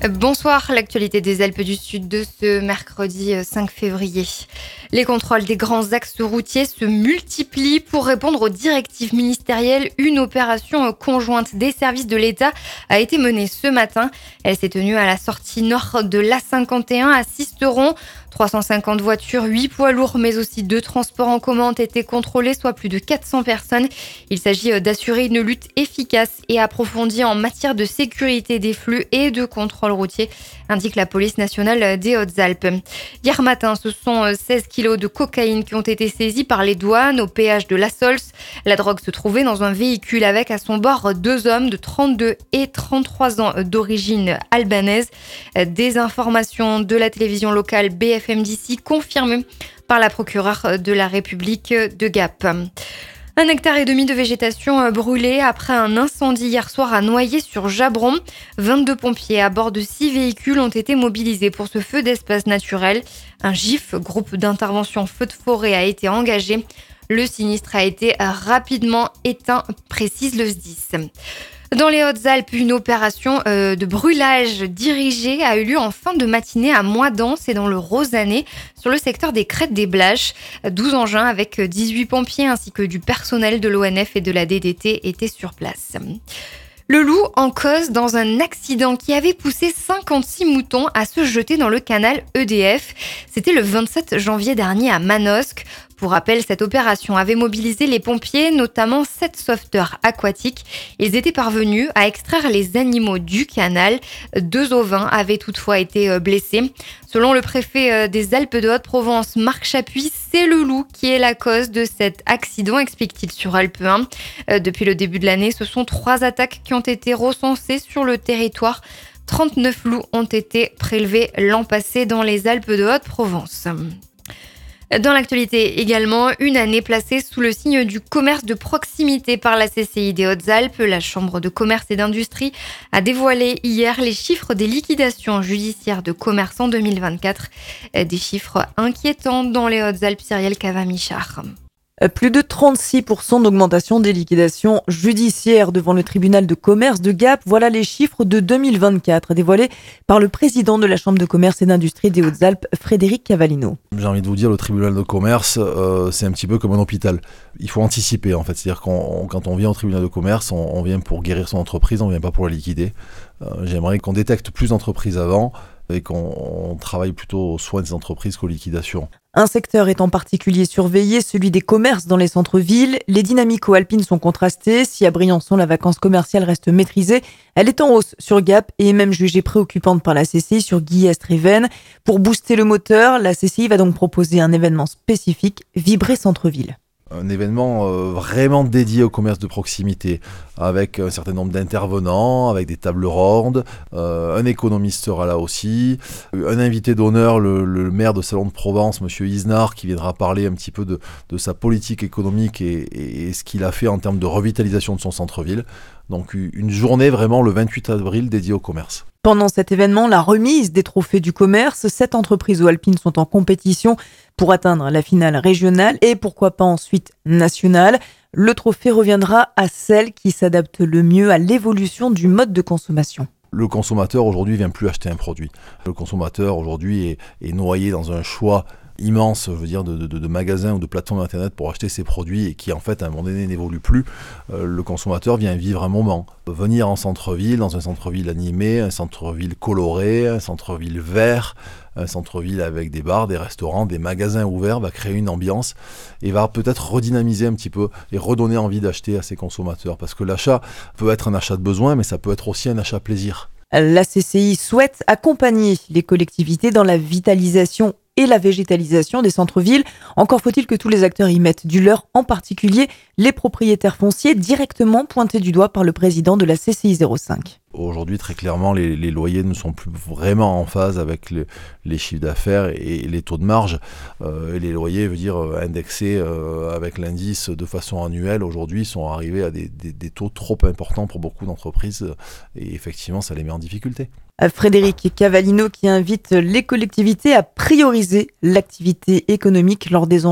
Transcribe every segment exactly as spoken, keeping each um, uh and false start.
Bonsoir, l'actualité des Alpes du Sud de ce mercredi cinq février. Les contrôles des grands axes routiers se multiplient pour répondre aux directives ministérielles. Une opération conjointe des services de l'État a été menée ce matin. Elle s'est tenue à la sortie nord de l'A cinquante et un à Sisteron. trois cent cinquante voitures, huit poids lourds, mais aussi deux transports en commun ont été contrôlés, soit plus de quatre cents personnes. Il s'agit d'assurer une lutte efficace et approfondie en matière de sécurité des flux et de contrôle routier, indique la police nationale des Hautes-Alpes. Hier matin, ce sont seize kilos de cocaïne qui ont été saisis par les douanes au péage de La Sols. La drogue se trouvait dans un véhicule avec à son bord deux hommes de trente-deux et trente-trois ans d'origine albanaise. Des informations de la télévision locale B F M d'ici confirmées par la procureure de la République de Gap. Un hectare et demi de végétation brûlée après un incendie hier soir à Noyers-sur-Jabron. vingt-deux pompiers à bord de six véhicules ont été mobilisés pour ce feu d'espace naturel. Un GIF, groupe d'intervention feu de forêt, a été engagé. Le sinistre a été rapidement éteint, précise le S D I S. Dans les Hautes-Alpes, une opération euh, de brûlage dirigée a eu lieu en fin de matinée à Moidans et dans le Rosanais, sur le secteur des Crêtes des Blaches. douze engins avec dix-huit pompiers ainsi que du personnel de l'O N F et de la D D T étaient sur place. Le loup en cause dans un accident qui avait poussé cinquante-six moutons à se jeter dans le canal E D F. C'était le vingt-sept janvier dernier à Manosque. Pour rappel, cette opération avait mobilisé les pompiers, notamment sept sauveteurs aquatiques. Ils étaient parvenus à extraire les animaux du canal. Deux ovins avaient toutefois été blessés. Selon le préfet des Alpes de Haute-Provence, Marc Chapuis, c'est le loup qui est la cause de cet accident, explique-t-il sur Alpe un. Depuis le début de l'année, ce sont trois attaques qui ont été recensées sur le territoire. trente-neuf loups ont été prélevés l'an passé dans les Alpes de Haute-Provence. Dans l'actualité également, une année placée sous le signe du commerce de proximité par la C C I des Hautes-Alpes. La Chambre de commerce et d'industrie a dévoilé hier les chiffres des liquidations judiciaires de commerce en deux mille vingt-quatre. Des chiffres inquiétants dans les Hautes-Alpes, Cyrielle Cava-Michard. Plus de trente-six pour cent d'augmentation des liquidations judiciaires devant le tribunal de commerce de Gap. Voilà les chiffres de deux mille vingt-quatre dévoilés par le président de la Chambre de commerce et d'industrie des Hautes-Alpes, Frédéric Cavallino. J'ai envie de vous dire, le tribunal de commerce, euh, c'est un petit peu comme un hôpital. Il faut anticiper en fait, c'est-à-dire que quand on vient au tribunal de commerce, on, on vient pour guérir son entreprise, on ne vient pas pour la liquider. Euh, j'aimerais qu'on détecte plus d'entreprises avant et qu'on travaille plutôt aux soins des entreprises qu'aux liquidations. Un secteur est en particulier surveillé, celui des commerces dans les centres-villes. Les dynamiques alpines sont contrastées. Si à Briançon, la vacance commerciale reste maîtrisée, elle est en hausse sur Gap et est même jugée préoccupante par la C C I sur Guillestre-et-Vennes. Pour booster le moteur, la C C I va donc proposer un événement spécifique, Vibrer Centre-Ville. Un événement euh, vraiment dédié au commerce de proximité, avec un certain nombre d'intervenants, avec des tables rondes, euh, un économiste sera là aussi, un invité d'honneur, le, le maire de Salon de Provence, monsieur Isnard, qui viendra parler un petit peu de, de sa politique économique et, et, et ce qu'il a fait en termes de revitalisation de son centre-ville. Donc une journée vraiment le vingt-huit avril dédiée au commerce. Pendant cet événement, la remise des trophées du commerce, sept entreprises alpines sont en compétition pour atteindre la finale régionale et pourquoi pas ensuite nationale. Le trophée reviendra à celle qui s'adapte le mieux à l'évolution du mode de consommation. Le consommateur aujourd'hui ne vient plus acheter un produit. Le consommateur aujourd'hui est, est noyé dans un choix immense, je veux dire, de, de, de magasins ou de plateformes internet pour acheter ses produits et qui en fait à un moment donné n'évolue plus. Euh, le consommateur vient vivre un moment. Venir en centre-ville, dans un centre-ville animé, un centre-ville coloré, un centre-ville vert, un centre-ville avec des bars, des restaurants, des magasins ouverts, va créer une ambiance et va peut-être redynamiser un petit peu et redonner envie d'acheter à ses consommateurs. Parce que l'achat peut être un achat de besoin, mais ça peut être aussi un achat plaisir. La C C I souhaite accompagner les collectivités dans la vitalisation et la végétalisation des centres-villes. Encore faut-il que tous les acteurs y mettent du leur, en particulier les propriétaires fonciers directement pointés du doigt par le président de la C C I zéro cinq. Aujourd'hui, très clairement, les, les loyers ne sont plus vraiment en phase avec le, les chiffres d'affaires et, et les taux de marge. Euh, et les loyers, veut dire indexés euh, avec l'indice de façon annuelle, aujourd'hui, sont arrivés à des, des, des taux trop importants pour beaucoup d'entreprises. Et effectivement, ça les met en difficulté. Frédéric Cavallino qui invite les collectivités à prioriser l'activité économique lors des enjeux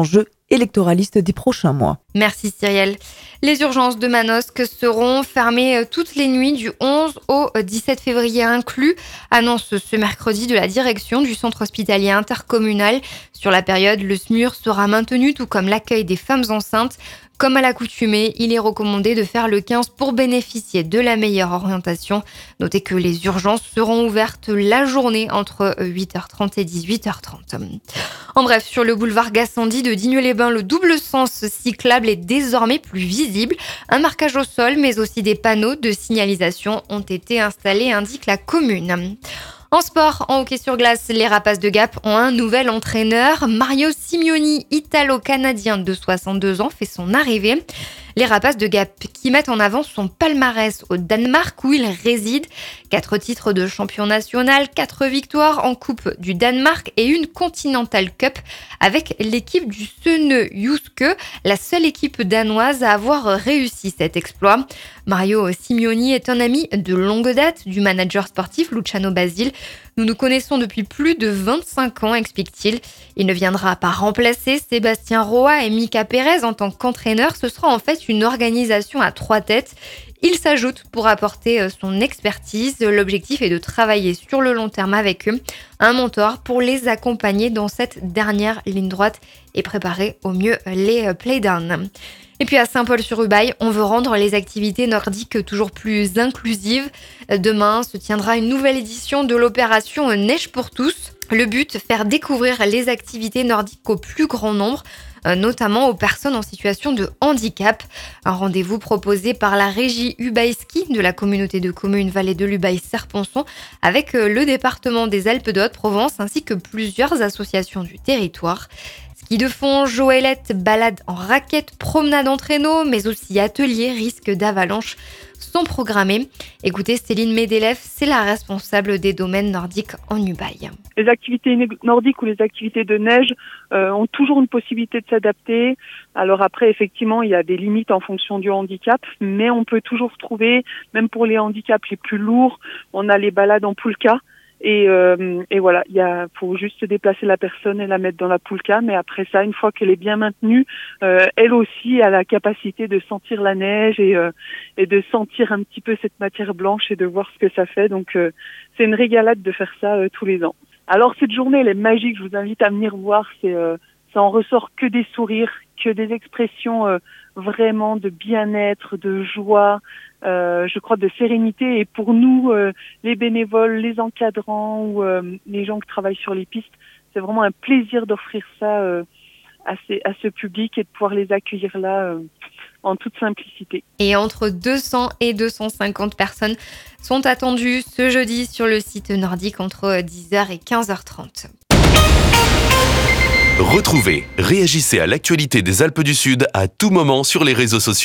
électoraliste des prochains mois. Merci Cyrielle. Les urgences de Manosque seront fermées toutes les nuits du onze au dix-sept février inclus, annonce ce mercredi de la direction du centre hospitalier intercommunal. Sur la période, le S M U R sera maintenu, tout comme l'accueil des femmes enceintes. Comme à l'accoutumée, il est recommandé de faire le quinze pour bénéficier de la meilleure orientation. Notez que les urgences seront ouvertes la journée entre huit heures trente et dix-huit heures trente. En bref, sur le boulevard Gassendi de Digne-les-Bains, le double sens cyclable est désormais plus visible. Un marquage au sol, mais aussi des panneaux de signalisation ont été installés, indique la commune. En sport, en hockey sur glace, les Rapaces de Gap ont un nouvel entraîneur. Mario Simioni, italo-canadien de soixante-deux ans, fait son arrivée. Les Rapaces de Gap qui mettent en avant son palmarès au Danemark où il réside. Quatre titres de champion national, quatre victoires en Coupe du Danemark et une Continental Cup avec l'équipe du Sønne Jyske, la seule équipe danoise à avoir réussi cet exploit. Mario Simioni est un ami de longue date du manager sportif Luciano Basile. Nous nous connaissons depuis plus de vingt-cinq ans, explique-t-il. Il ne viendra pas remplacer Sébastien Roa et Mika Pérez en tant qu'entraîneur. Ce sera en fait une organisation à trois têtes. Il s'ajoute pour apporter son expertise. L'objectif est de travailler sur le long terme avec eux, un mentor pour les accompagner dans cette dernière ligne droite et préparer au mieux les playdowns. Et puis à Saint-Paul-sur-Ubaye, on veut rendre les activités nordiques toujours plus inclusives. Demain se tiendra une nouvelle édition de l'opération Neige pour tous. Le but, faire découvrir les activités nordiques au plus grand nombre, notamment aux personnes en situation de handicap. Un rendez-vous proposé par la régie Ubaye Ski de la communauté de communes Vallée de l'Ubaye-Serponçon avec le département des Alpes-de-Haute-Provence ainsi que plusieurs associations du territoire. Ski de fond, joëlette, balade en raquette, promenade en traîneau, mais aussi ateliers, risques d'avalanche sont programmés. Écoutez, Céline Medelev, c'est la responsable des domaines nordiques en Ubaye. Les activités nordiques ou les activités de neige euh, ont toujours une possibilité de s'adapter. Alors après, effectivement, il y a des limites en fonction du handicap, mais on peut toujours trouver, même pour les handicaps les plus lourds, on a les balades en poulka. Et, euh, et voilà, il y a, faut juste déplacer la personne et la mettre dans la poulka. Mais après ça, une fois qu'elle est bien maintenue, euh, elle aussi a la capacité de sentir la neige et, euh, et de sentir un petit peu cette matière blanche et de voir ce que ça fait. Donc euh, c'est une régalade de faire ça euh, tous les ans. Alors cette journée, elle est magique. Je vous invite à venir voir. C'est, euh, ça en ressort que des sourires, que des expressions euh, vraiment de bien-être, de joie. Euh, je crois de sérénité, et pour nous, euh, les bénévoles, les encadrants ou euh, les gens qui travaillent sur les pistes, c'est vraiment un plaisir d'offrir ça euh, à, ces, à ce public et de pouvoir les accueillir là euh, en toute simplicité. Et entre deux cents et deux cent cinquante personnes sont attendues ce jeudi sur le site nordique entre dix heures et quinze heures trente. Retrouvez, réagissez à l'actualité des Alpes du Sud à tout moment sur les réseaux sociaux.